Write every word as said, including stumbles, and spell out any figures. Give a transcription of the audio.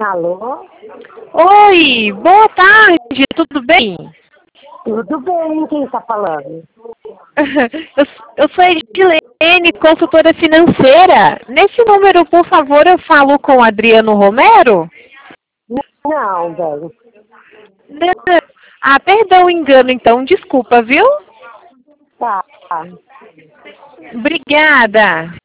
Alô? Oi, boa tarde, tudo bem? Tudo bem, quem está falando? Eu, eu sou a Edilene, consultora financeira. Nesse número, por favor, eu falo com o Adriano Romero? Não, velho. Não. Ah, perdão o engano, então, desculpa, viu? Tá. Obrigada.